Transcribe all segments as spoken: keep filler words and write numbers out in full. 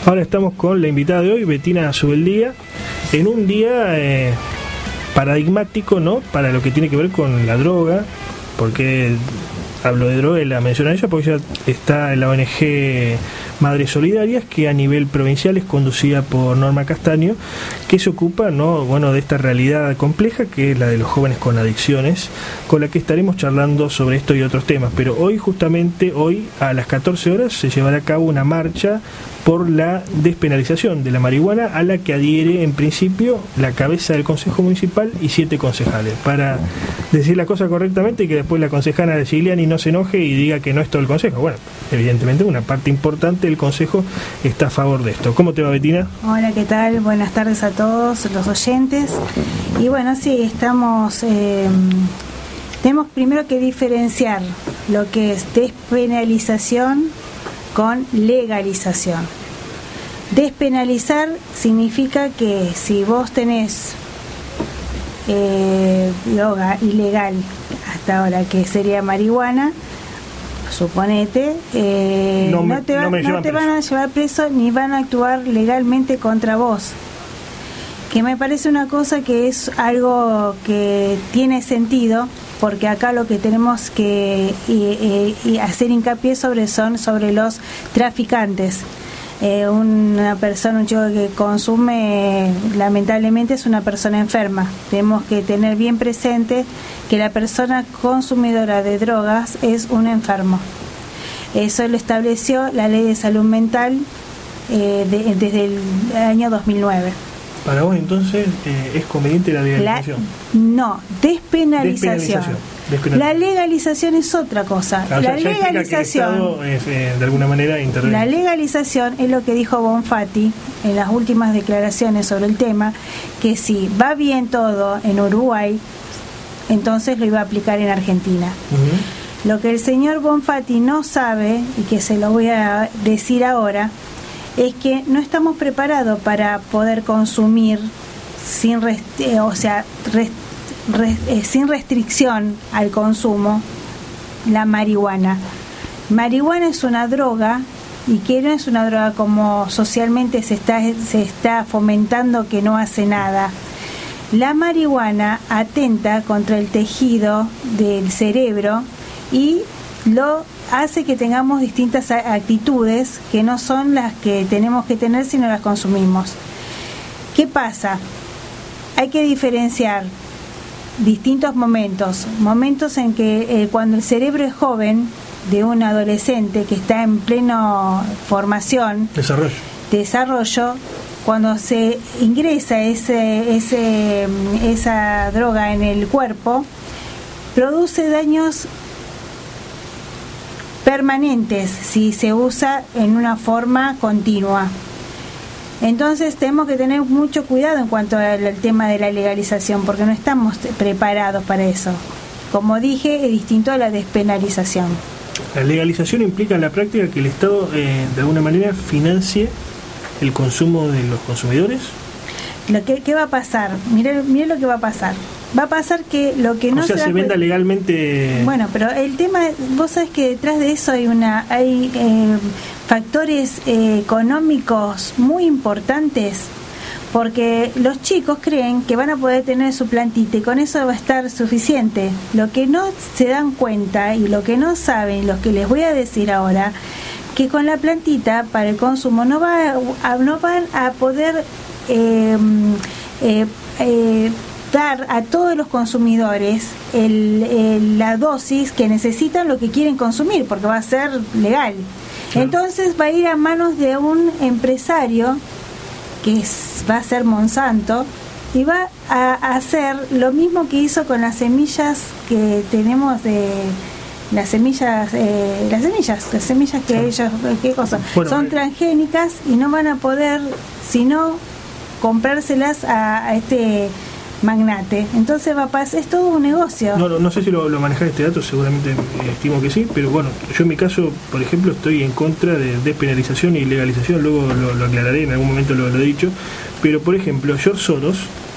Ahora estamos con la invitada de hoy, Bettina Subeldía, en un día eh, paradigmático, ¿no?, para lo que tiene que ver con la droga, porque hablo de droga y la menciona ella porque ella está en la O N G Madres Solidarias, que a nivel provincial es conducida por Norma Castaño, que se ocupa, ¿no?, bueno, de esta realidad compleja que es la de los jóvenes con adicciones, con la que estaremos charlando sobre esto y otros temas. Pero hoy, justamente hoy, a las catorce horas, se llevará a cabo una marcha por la despenalización de la marihuana, a la que adhiere en principio la cabeza del Consejo Municipal y siete concejales. Para decir la cosa correctamente y que después la concejala de Gigliani no se enoje y diga que no es todo el Consejo. Bueno, evidentemente una parte importante del Consejo está a favor de esto. ¿Cómo te va, Bettina? Hola, ¿qué tal? Buenas tardes a todos los oyentes. Y bueno, sí, estamos... Eh, tenemos primero que diferenciar lo que es despenalización con legalización. Despenalizar significa que si vos tenés eh, droga ilegal hasta ahora, que sería marihuana, suponete, eh, no, me, no te, va, no no te van a llevar preso ni van a actuar legalmente contra vos. Que me parece una cosa que es algo que tiene sentido, porque acá lo que tenemos que y, y, y hacer hincapié sobre son sobre los traficantes. Eh, una persona, un chico que consume, lamentablemente es una persona enferma. Tenemos que tener bien presente que la persona consumidora de drogas es un enfermo. Eso lo estableció la Ley de Salud Mental eh, de, desde el año dos mil nueve. Para vos, entonces, eh, ¿es conveniente la legalización? La, no, despenalización. Despenalización. Despenalización. La legalización es otra cosa. Claro, la ya, ya legalización, que el Estado es, eh, de alguna manera interviene. La legalización es lo que dijo Bonfatti en las últimas declaraciones sobre el tema, que si va bien todo en Uruguay, entonces lo iba a aplicar en Argentina. Uh-huh. Lo que el señor Bonfatti no sabe, y que se lo voy a decir ahora, es que no estamos preparados para poder consumir sin rest- eh, o sea, rest- rest- eh, sin restricción al consumo la marihuana. Marihuana es una droga, y que no es una droga como socialmente se está se está fomentando, que no hace nada. La marihuana atenta contra el tejido del cerebro y lo hace que tengamos distintas actitudes que no son las que tenemos que tener si no las consumimos. ¿Qué pasa? Hay que diferenciar distintos momentos. Momentos en que eh, cuando el cerebro es joven, de un adolescente que está en pleno formación, desarrollo, desarrollo cuando se ingresa ese, ese, esa droga en el cuerpo, produce daños permanentes si se usa en una forma continua. Entonces tenemos que tener mucho cuidado en cuanto al, al tema de la legalización, porque no estamos preparados para eso. Como dije, es distinto a la despenalización. La legalización implica en la práctica que el Estado eh, de alguna manera financie el consumo de los consumidores. Lo que, ¿Qué va a pasar? Mire, mire lo que va a pasar. Va a pasar que lo que no o sea, se, se venda legalmente. Bueno, pero el tema, vos sabés que detrás de eso hay una hay eh, factores eh, económicos muy importantes, porque los chicos creen que van a poder tener su plantita y con eso va a estar suficiente. Lo que no se dan cuenta y lo que no saben, lo que les voy a decir ahora, que con la plantita para el consumo no va a, no van a poder eh, eh, eh, dar a todos los consumidores el, el, la dosis que necesitan, lo que quieren consumir, porque va a ser legal. Claro. Entonces va a ir a manos de un empresario que es, va a ser Monsanto, y va a, a hacer lo mismo que hizo con las semillas que tenemos de las semillas eh, las semillas las semillas que ellos qué cosa bueno, son transgénicas, y no van a poder sino comprárselas a, a este magnate. Entonces va a pasar, es todo un negocio. No, no, no sé si lo, lo manejas este dato, seguramente eh, estimo que sí, pero bueno, yo en mi caso, por ejemplo, estoy en contra de despenalización y legalización, luego lo, lo aclararé, en algún momento lo, lo he dicho, pero por ejemplo, George Soros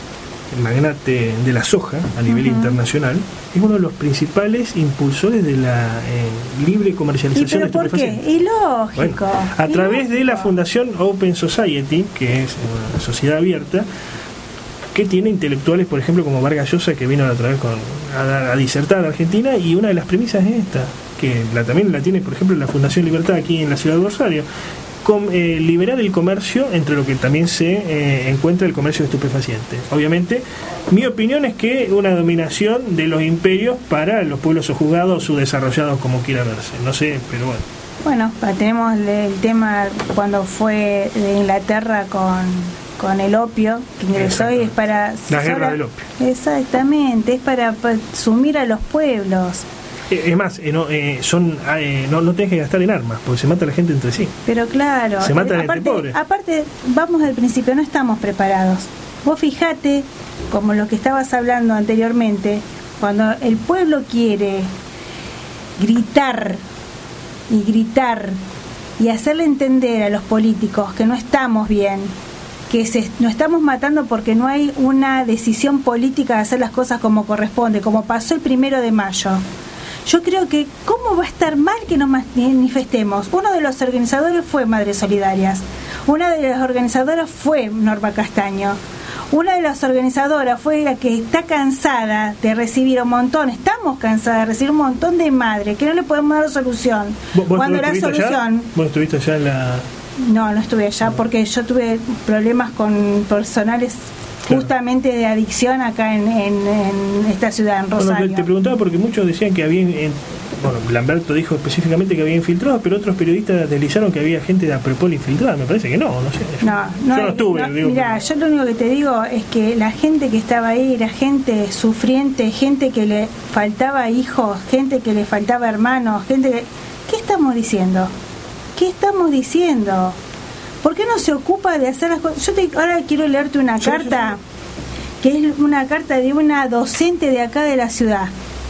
magnate de la soja a nivel uh-huh. internacional, es uno de los principales impulsores de la eh, libre comercialización de estupefacientes. ¿Por qué? Y lógico. Bueno, a y través lógico. de la fundación Open Society, que es una sociedad abierta, que tiene intelectuales, por ejemplo, como Vargas Llosa, que vino otra vez con, a, a disertar a Argentina, y una de las premisas es esta, que la, también la tiene, por ejemplo, la Fundación Libertad aquí en la ciudad de Rosario, con, eh, liberar el comercio, entre lo que también se eh, encuentra el comercio de estupefacientes. Obviamente, mi opinión es que una dominación de los imperios para los pueblos sojuzgados o subdesarrollados, como quiera verse. No sé, pero bueno. Bueno, tenemos el tema cuando fue de Inglaterra con... con el opio que ingresó y es para la guerra del opio. Exactamente, es para, para sumir a los pueblos. Es más, eh, no, eh, son eh, no, no tenés que gastar en armas, porque se mata la gente entre sí. Pero claro, se matan aparte, entre pobres. Aparte, vamos del principio, no estamos preparados. Vos fijate, como lo que estabas hablando anteriormente, cuando el pueblo quiere gritar y gritar y hacerle entender a los políticos que no estamos bien, que se, nos estamos matando porque no hay una decisión política de hacer las cosas como corresponde, como pasó el primero de mayo. Yo creo que ¿cómo va a estar mal que nos manifestemos? Uno de los organizadores fue Madres Solidarias, una de las organizadoras fue Norma Castaño, una de las organizadoras fue la que está cansada de recibir un montón, estamos cansadas de recibir un montón de madres que no le podemos dar solución. ¿Vos, vos Cuando la solución... Allá? ¿Vos estuviste allá en la...? No, no estuve allá porque yo tuve problemas con personales justamente de adicción acá en, en, en esta ciudad, en Rosario. Bueno, te preguntaba porque muchos decían que había, en, bueno, Lamberto dijo específicamente que había infiltrados, pero otros periodistas deslizaron que había gente de Aprepol infiltrada. Me parece que no, no sé. Yo no, no, yo no estuve. No, digo, mirá, yo lo único que te digo es que la gente que estaba ahí era gente sufriente, gente que le faltaba hijos, gente que le faltaba hermanos, gente que... ¿Qué estamos diciendo? ¿Qué estamos diciendo? ¿Por qué no se ocupa de hacer las cosas? Yo te, ahora quiero leerte una sí, carta, sí, sí. que es una carta de una docente de acá de la ciudad.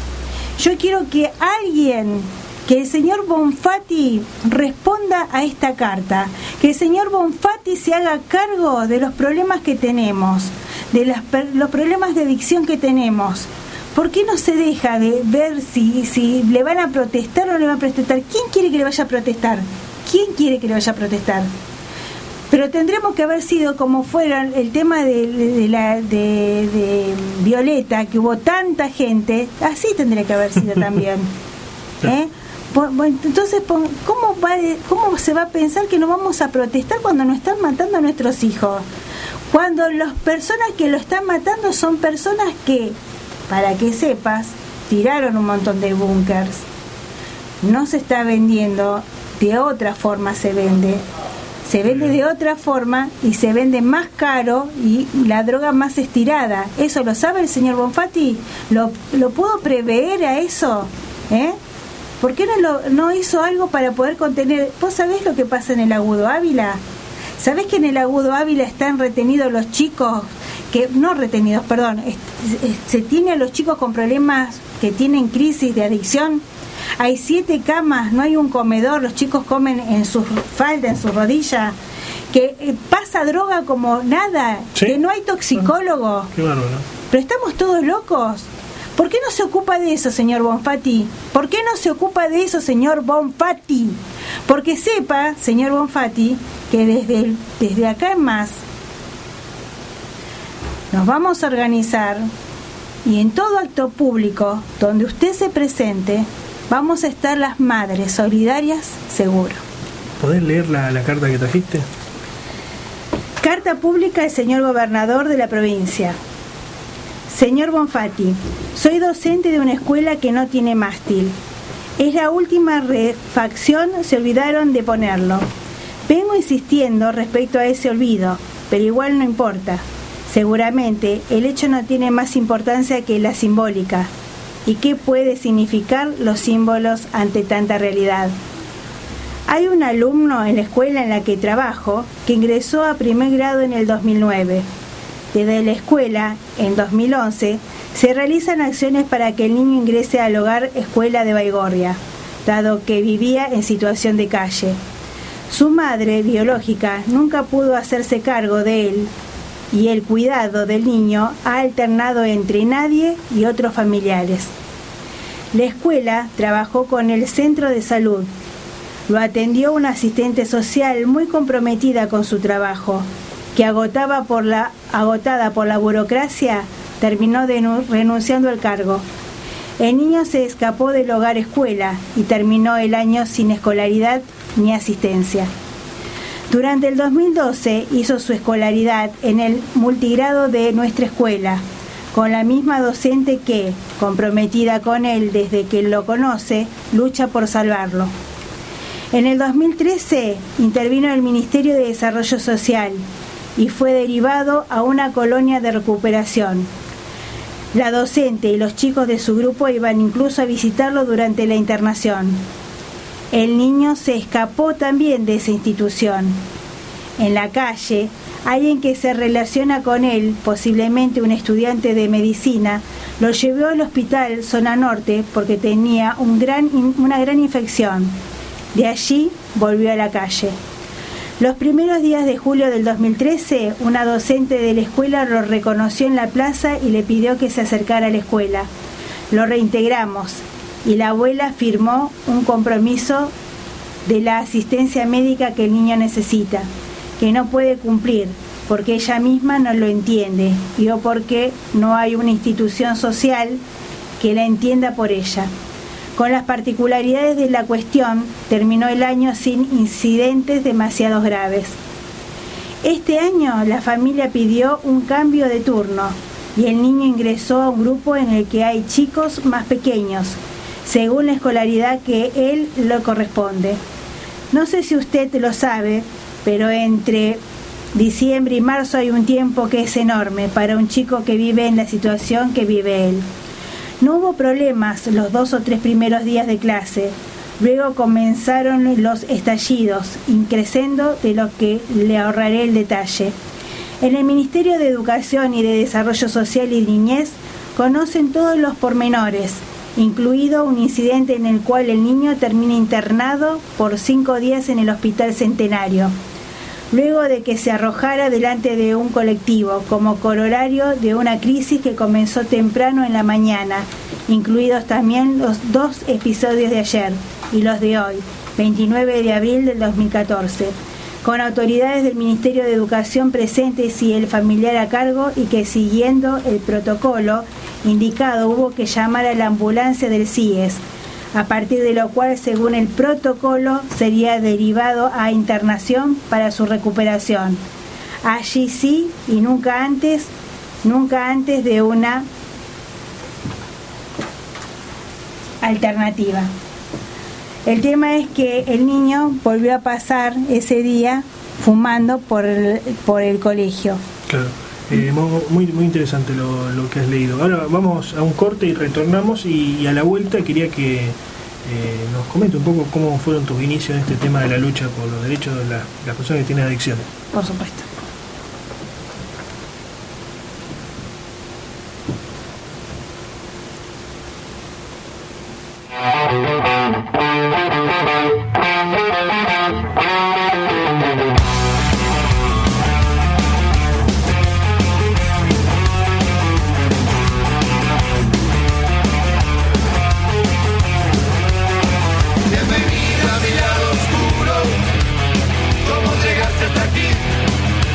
Yo quiero que alguien, que el señor Bonfatti responda a esta carta, que el señor Bonfatti se haga cargo de los problemas que tenemos, de las, los problemas de adicción que tenemos. ¿Por qué no se deja de ver si, si le van a protestar o no le van a protestar? ¿Quién quiere que le vaya a protestar? ¿Quién quiere que le vaya a protestar? Pero tendremos que haber sido como fuera el tema de, de, la, de, de Violeta, que hubo tanta gente, así tendría que haber sido también. ¿Eh? Entonces, ¿cómo, va de, ¿cómo se va a pensar que no vamos a protestar cuando nos están matando a nuestros hijos? Cuando las personas que lo están matando son personas que, para que sepas, tiraron un montón de búnkers. No se está vendiendo, de otra forma se vende. Se vende de otra forma y se vende más caro y la droga más estirada. ¿Eso lo sabe el señor Bonfatti? ¿Lo, lo pudo prever a eso? ¿Eh? ¿Por qué no, lo, no hizo algo para poder contener? ¿Vos sabés lo que pasa en el Agudo Ávila? ¿Sabés que en el Agudo Ávila están retenidos los chicos? que No retenidos, perdón. Es, es, se tiene a los chicos con problemas que tienen crisis de adicción. Hay siete camas, no hay un comedor, los chicos comen en sus falda, en su rodilla, que eh, pasa droga como nada, ¿sí? Que no hay toxicólogo. Qué bárbaro. Pero estamos todos locos. ¿Por qué no se ocupa de eso, señor Bonfatti? ¿Por qué no se ocupa de eso, señor Bonfatti? Porque sepa, señor Bonfatti, que desde, desde acá en más nos vamos a organizar y en todo acto público donde usted se presente, vamos a estar las madres solidarias, seguro. ¿Podés leer la, la carta que trajiste? Carta pública del señor gobernador de la provincia. Señor Bonfatti, soy docente de una escuela que no tiene mástil. Es la última refacción, se olvidaron de ponerlo. Vengo insistiendo respecto a ese olvido, pero igual no importa. Seguramente el hecho no tiene más importancia que la simbólica. ¿Y qué puede significar los símbolos ante tanta realidad? Hay un alumno en la escuela en la que trabajo que ingresó a primer grado en el dos mil nueve. Desde la escuela, en dos mil once, se realizan acciones para que el niño ingrese al hogar escuela de Baigorria, dado que vivía en situación de calle. Su madre biológica nunca pudo hacerse cargo de él y el cuidado del niño ha alternado entre nadie y otros familiares. La escuela trabajó con el centro de salud. Lo atendió una asistente social muy comprometida con su trabajo, que agotaba por la, agotada por la burocracia, terminó denu- renunciando al cargo. El niño se escapó del hogar escuela y terminó el año sin escolaridad ni asistencia. Durante el dos mil doce hizo su escolaridad en el multigrado de nuestra escuela, con la misma docente que, comprometida con él desde que lo conoce, lucha por salvarlo. En el dos mil trece intervino el Ministerio de Desarrollo Social y fue derivado a una colonia de recuperación. La docente y los chicos de su grupo iban incluso a visitarlo durante la internación. El niño se escapó también de esa institución. En la calle, alguien que se relaciona con él, posiblemente un estudiante de medicina, lo llevó al hospital Zona Norte porque tenía un gran, una gran infección. De allí volvió a la calle. Los primeros días de julio del dos mil trece, una docente de la escuela lo reconoció en la plaza y le pidió que se acercara a la escuela. Lo reintegramos y la abuela firmó un compromiso de la asistencia médica que el niño necesita, que no puede cumplir porque ella misma no lo entiende y o porque no hay una institución social que la entienda por ella. Con las particularidades de la cuestión, terminó el año sin incidentes demasiado graves. Este año la familia pidió un cambio de turno y el niño ingresó a un grupo en el que hay chicos más pequeños, según la escolaridad que él le corresponde. No sé si usted lo sabe, pero entre diciembre y marzo hay un tiempo que es enorme para un chico que vive en la situación que vive él. No hubo problemas los dos o tres primeros días de clase. Luego comenzaron los estallidos, increciendo de lo que le ahorraré el detalle. En el Ministerio de Educación y de Desarrollo Social y Niñez conocen todos los pormenores, incluido un incidente en el cual el niño termina internado por cinco días en el Hospital Centenario, luego de que se arrojara delante de un colectivo, como corolario de una crisis que comenzó temprano en la mañana, incluidos también los dos episodios de ayer y los de hoy, veintinueve de abril del dos mil catorce, con autoridades del Ministerio de Educación presentes y el familiar a cargo, y que siguiendo el protocolo indicado hubo que llamar a la ambulancia del C I E S, a partir de lo cual, según el protocolo, sería derivado a internación para su recuperación. Allí sí, y nunca antes, nunca antes de una alternativa. El tema es que el niño volvió a pasar ese día fumando por el, por el colegio. Claro. Eh, muy, muy interesante lo, lo que has leído. Ahora vamos a un corte y retornamos, y, y a la vuelta quería que eh, nos comente un poco cómo fueron tus inicios en este tema de la lucha por los derechos de la, las personas que tienen adicciones. Por supuesto. Bienvenida a mi lado oscuro. ¿Cómo llegaste hasta aquí?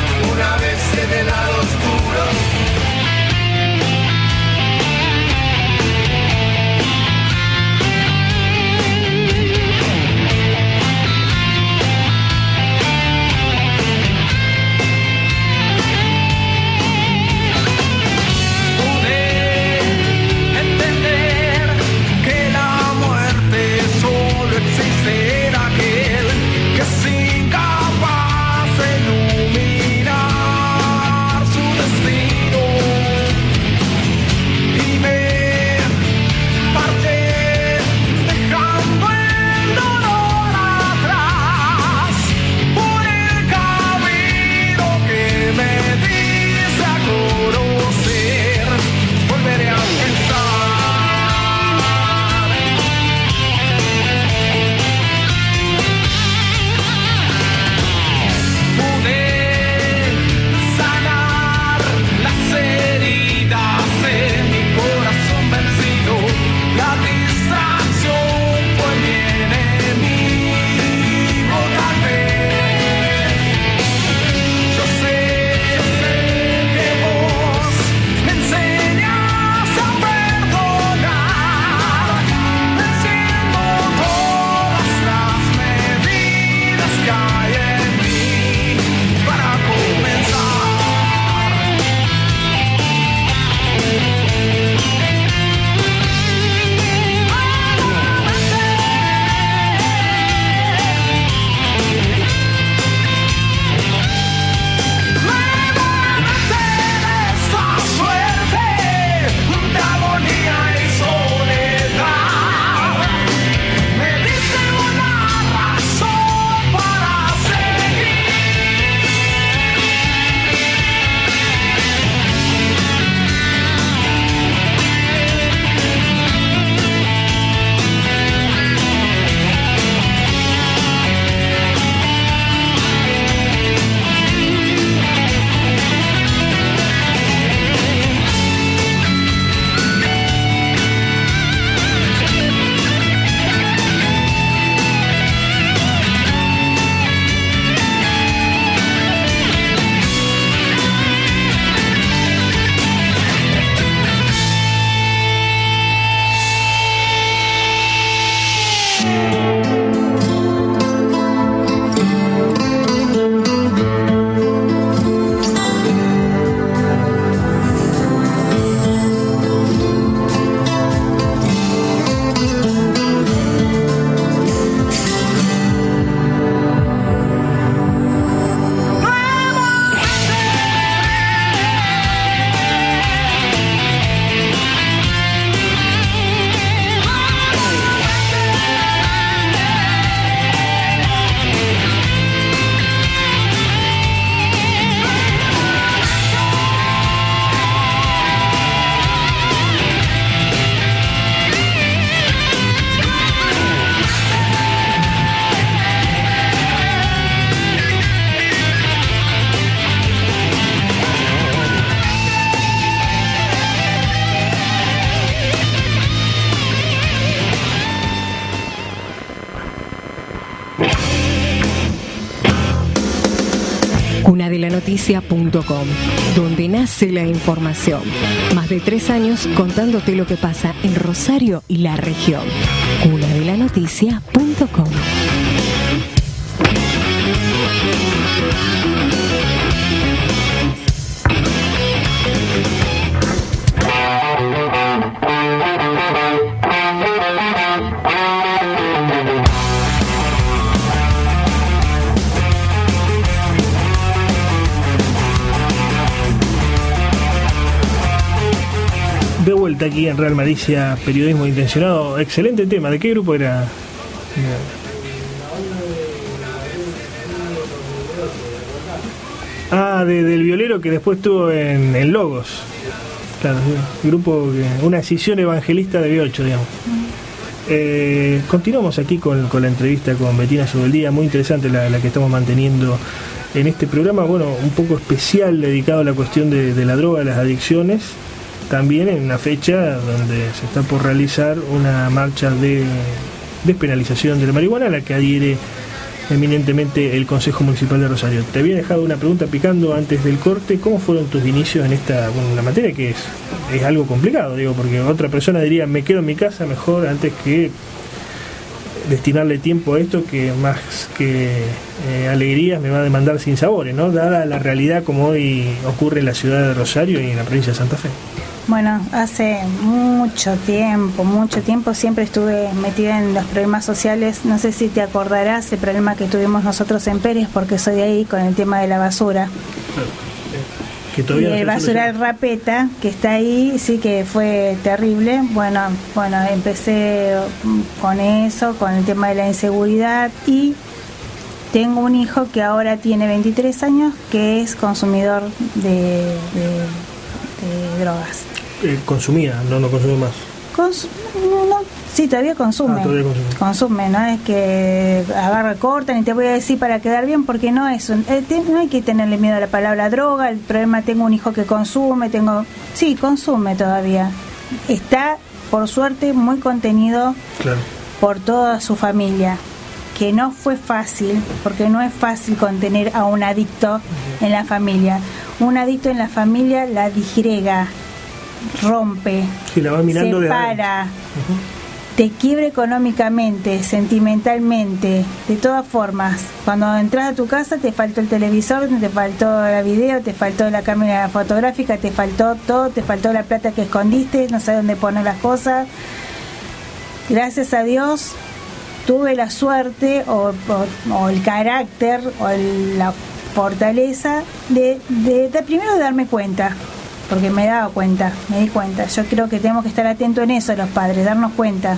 cuna de la noticia punto com, donde nace la información. Más de tres años contándote lo que pasa en Rosario y la región. cuna de la noticia punto com. De vuelta aquí en Real Malicia, periodismo intencionado. Excelente tema. ¿De qué grupo era? Ah, de, del violero que después estuvo en, en Logos. Claro, sí. Grupo, que, una escisión evangelista de B ocho, digamos. Eh, continuamos aquí con, con la entrevista con Bettina Subeldía, muy interesante la, la que estamos manteniendo en este programa, bueno, un poco especial, dedicado a la cuestión de, de la droga, las adicciones. También en una fecha donde se está por realizar una marcha de despenalización de la marihuana, a la que adhiere eminentemente el Consejo Municipal de Rosario. Te había dejado una pregunta picando antes del corte. ¿Cómo fueron tus inicios en esta bueno, una materia que es, es algo complicado? Digo, porque otra persona diría, me quedo en mi casa mejor antes que destinarle tiempo a esto, que más que eh, alegrías me va a demandar sinsabores, ¿no? Dada la realidad como hoy ocurre en la ciudad de Rosario y en la provincia de Santa Fe. Bueno, hace mucho tiempo, mucho tiempo siempre estuve metida en los problemas sociales. No sé si te acordarás el problema que tuvimos nosotros en Pérez, porque soy de ahí, con el tema de la basura. Que todavía y no el basural Rapeta, que está ahí, sí que fue terrible. Bueno, bueno, empecé con eso, con el tema de la inseguridad, y tengo un hijo que ahora tiene veintitrés años, que es consumidor de, de, de drogas. Eh, consumía, no, no consume más. Cons- no, no, sí, todavía consume. Ah, todavía consume. Consume, no es que agarra, cortan y te voy a decir para quedar bien, porque no es un, eh, te, no hay que tenerle miedo a la palabra droga. El problema, tengo un hijo que consume, tengo, sí, consume todavía. Está, por suerte, muy contenido, claro, por toda su familia, que no fue fácil, porque no es fácil contener a un adicto uh-huh. en la familia. Un adicto en la familia la disgrega, rompe, sí, la va mirando, separa, de uh-huh. te quiebra económicamente, sentimentalmente, de todas formas. Cuando entras a tu casa te faltó el televisor, te faltó la video, te faltó la cámara fotográfica, te faltó todo, te faltó la plata que escondiste, no sabes dónde poner las cosas. Gracias a Dios tuve la suerte o, o, o el carácter o el, la fortaleza de, de, de primero de darme cuenta, porque me he dado cuenta, me di cuenta. Yo creo que tenemos que estar atentos en eso los padres, darnos cuenta.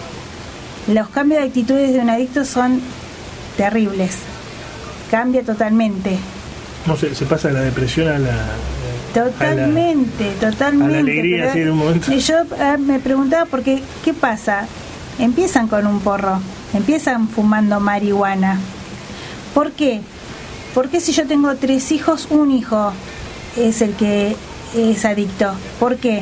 Los cambios de actitudes de un adicto son terribles, cambia totalmente. No sé, se pasa de la depresión a la... Totalmente, a la, totalmente. A la alegría, sí, en un momento. Y yo eh, me preguntaba, porque, ¿qué pasa? Empiezan con un porro, empiezan fumando marihuana. ¿Por qué? Porque si yo tengo tres hijos, un hijo es el que es adicto. ¿Por qué?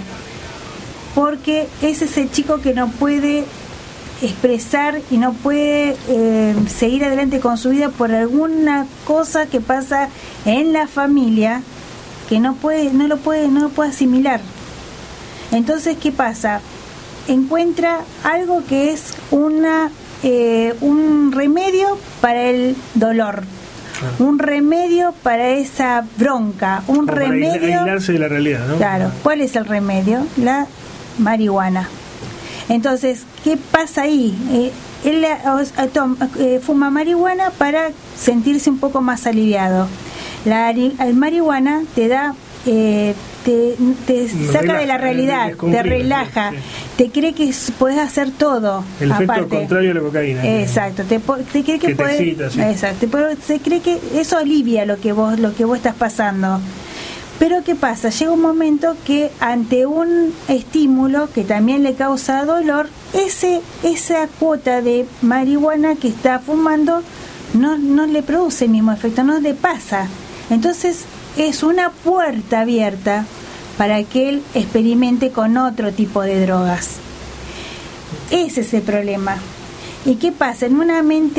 Porque ese es el chico que no puede expresar y no puede eh, seguir adelante con su vida por alguna cosa que pasa en la familia, que no puede, no lo puede, no lo puede asimilar. Entonces, ¿qué pasa? Encuentra algo que es una eh, un remedio para el dolor. Un remedio para esa bronca, un para remedio... aislarse de la realidad, ¿no? Claro, ¿cuál es el remedio? La marihuana. Entonces, ¿qué pasa ahí? Eh, él eh, toma, eh, fuma marihuana para sentirse un poco más aliviado. La, la marihuana te da... Eh, te, te saca relaja, de la realidad, te relaja, sí. Te cree que puedes hacer todo. El efecto aparte. Contrario a la cocaína. Exacto, te, te cree que, que puedes, te excita, sí. Exacto, te, se cree que eso alivia lo que vos lo que vos estás pasando. Pero ¿qué pasa? Llega un momento que ante un estímulo que también le causa dolor, ese esa cuota de marihuana que está fumando no no le produce el mismo efecto, no le pasa. Entonces es una puerta abierta para que él experimente con otro tipo de drogas. Ese es el problema. ¿Y qué pasa? En una mente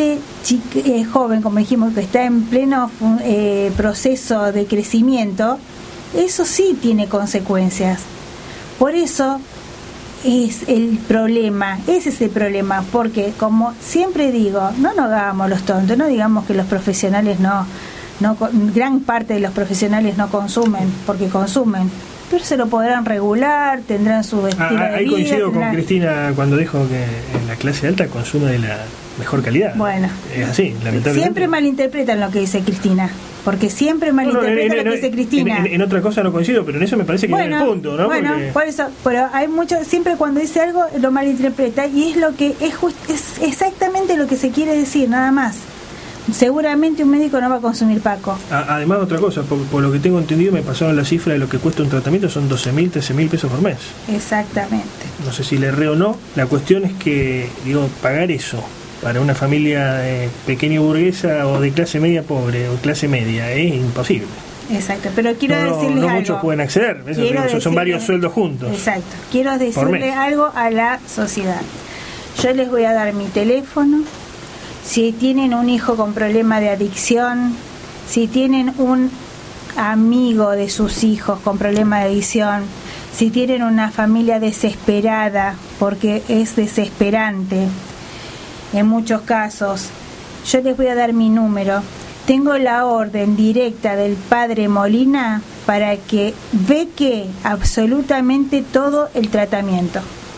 chica, eh, joven, como dijimos, que está en pleno eh, proceso de crecimiento, eso sí tiene consecuencias. Por eso es el problema, ese es el problema, porque como siempre digo, no nos hagamos los tontos, no digamos que los profesionales no, no gran parte de los profesionales no consumen, porque consumen, pero se lo podrán regular, tendrán su estilo ah, de ahí vida. Ahí coincido tendrán... con Cristina cuando dijo que en la clase alta consume de la mejor calidad. Bueno, es así, lamentablemente. Siempre malinterpretan lo que dice Cristina. Porque siempre malinterpreta no, no, no, lo que dice Cristina. En, en, en otra cosa no coincido, pero en eso me parece que bueno, es el punto, ¿no? Bueno, Porque... por eso, pero hay mucho, siempre cuando dice algo lo malinterpreta y es lo que es, just, es exactamente lo que se quiere decir, nada más. Seguramente un médico no va a consumir Paco. A, además, otra cosa, por, por lo que tengo entendido, me pasaron la cifra de lo que cuesta un tratamiento, son doce mil, trece mil pesos por mes. Exactamente. No sé si le erré o no, la cuestión es que, digo, pagar eso para una familia eh, pequeña burguesa o de clase media pobre o clase media es imposible. Exacto, pero quiero no, decirles no algo. muchos pueden acceder, eso digo, decirle, son varios sueldos juntos. Exacto, quiero decirle algo a la sociedad. Yo les voy a dar mi teléfono. Si tienen un hijo con problema de adicción, si tienen un amigo de sus hijos con problema de adicción, si tienen una familia desesperada, porque es desesperante en muchos casos, yo les voy a dar mi número. Tengo la orden directa del padre Molina para que beque absolutamente todo el tratamiento.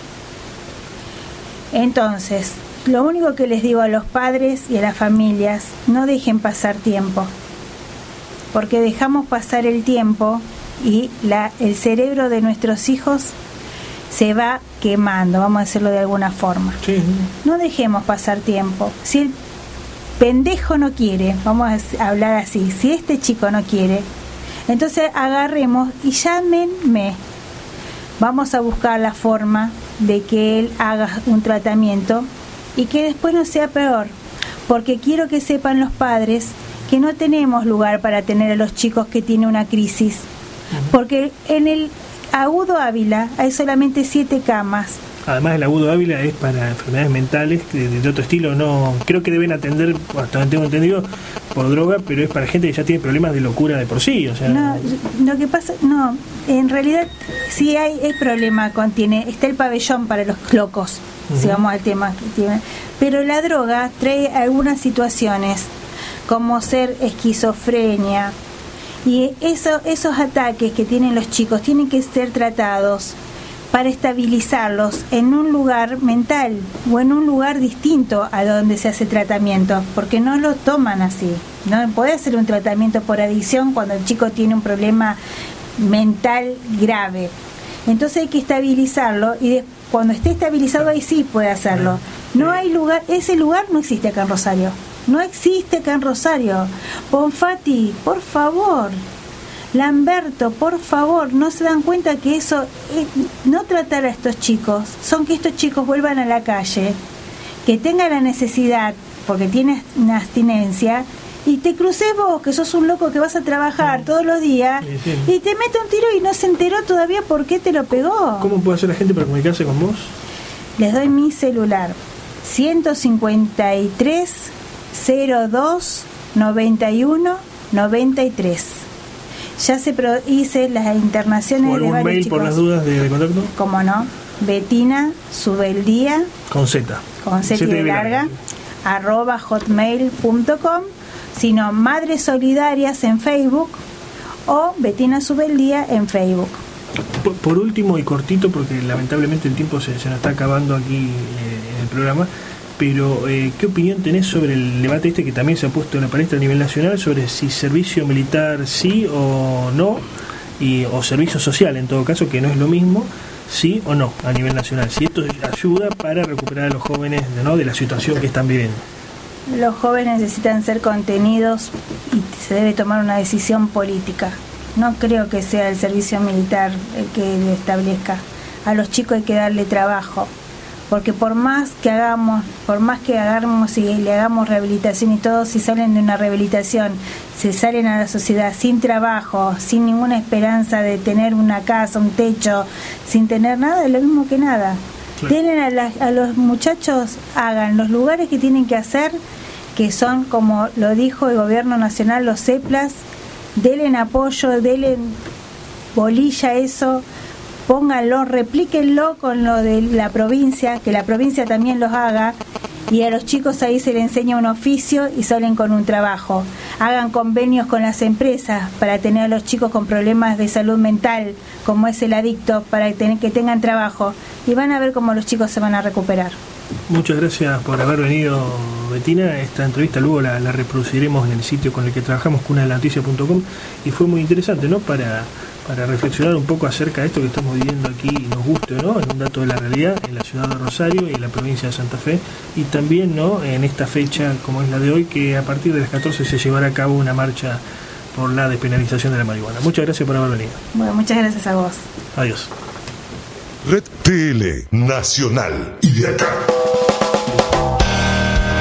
Entonces, lo único que les digo a los padres y a las familias, no dejen pasar tiempo, porque dejamos pasar el tiempo y la, el cerebro de nuestros hijos se va quemando, vamos a decirlo de alguna forma. Sí. No dejemos pasar tiempo. Si el pendejo no quiere, vamos a hablar así, si este chico no quiere, entonces agarremos y llámenme. Vamos a buscar la forma de que él haga un tratamiento y que después no sea peor, porque quiero que sepan los padres que no tenemos lugar para tener a los chicos que tienen una crisis, porque en el Agudo Ávila hay solamente siete camas. Además, el Agudo Ávila es para enfermedades mentales de, de otro estilo, no creo que deben atender, hasta donde tengo entendido, por droga, pero es para gente que ya tiene problemas de locura de por sí, o sea. No, lo que pasa, no, en realidad sí hay el problema contiene, está el pabellón para los locos, uh-huh. Si vamos al tema que tiene, pero la droga trae algunas situaciones como ser esquizofrenia. Y eso, esos ataques que tienen los chicos tienen que ser tratados para estabilizarlos en un lugar mental o en un lugar distinto a donde se hace tratamiento, porque no lo toman así. No puede hacer un tratamiento por adicción cuando el chico tiene un problema mental grave. Entonces hay que estabilizarlo y de, cuando esté estabilizado ahí sí puede hacerlo. No hay lugar, ese lugar no existe acá en Rosario. No existe acá en Rosario. Bonfatti, por favor. Lamberto, por favor, ¿no se dan cuenta que eso, eh, no tratar a estos chicos, son que estos chicos vuelvan a la calle, que tengan la necesidad, porque tienes una abstinencia, y te cruces vos, que sos un loco que vas a trabajar todos los días, sí, sí. Y te mete un tiro y no se enteró todavía por qué te lo pegó? ¿Cómo puede hacer la gente para comunicarse con vos? Les doy mi celular, ciento cincuenta y tres, cero dos, noventa y uno, noventa y tres. Ya se pro- hice las internaciones ¿O algún de varios mail chicos. por las dudas de, de contacto? ¿Cómo no? Betina Subeldía con Z con Z de larga arroba hotmail punto com, sino Madres Solidarias en Facebook o Betina Subeldía en Facebook. Por, por último y cortito, porque lamentablemente el tiempo se, se nos está acabando aquí eh, en el programa, pero eh, ¿qué opinión tenés sobre el debate este que también se ha puesto en la palestra a nivel nacional sobre si servicio militar sí o no, y, o servicio social en todo caso, que no es lo mismo, sí o no a nivel nacional? Si esto ayuda para recuperar a los jóvenes, ¿no?, de la situación que están viviendo. Los jóvenes necesitan ser contenidos y se debe tomar una decisión política. No creo que sea el servicio militar el que lo establezca. A los chicos hay que darle trabajo. Porque por más que hagamos, por más que hagamos y le hagamos rehabilitación y todo, si salen de una rehabilitación, se salen a la sociedad sin trabajo, sin ninguna esperanza de tener una casa, un techo, sin tener nada, es lo mismo que nada. Claro. Tienen a, la, a los muchachos, hagan los lugares que tienen que hacer que son, como lo dijo el gobierno nacional, los CEPLAS, denle apoyo, denle bolilla a eso, pónganlo, replíquenlo con lo de la provincia, que la provincia también los haga, y a los chicos ahí se les enseña un oficio y salen con un trabajo. Hagan convenios con las empresas para tener a los chicos con problemas de salud mental, como es el adicto, para tener, que tengan trabajo, y van a ver cómo los chicos se van a recuperar. Muchas gracias por haber venido, Betina. Esta entrevista luego la, la reproduciremos en el sitio con el que trabajamos, cuna de la noticia punto com, y fue muy interesante, ¿no? Para, para reflexionar un poco acerca de esto que estamos viviendo aquí, nos guste o no, en un dato de la realidad en la ciudad de Rosario y en la provincia de Santa Fe, y también, ¿no?, en esta fecha como es la de hoy, que a partir de las catorce se llevará a cabo una marcha por la despenalización de la marihuana. Muchas gracias por haber venido. Bueno, muchas gracias a vos. Adiós. Red T L Nacional y de acá.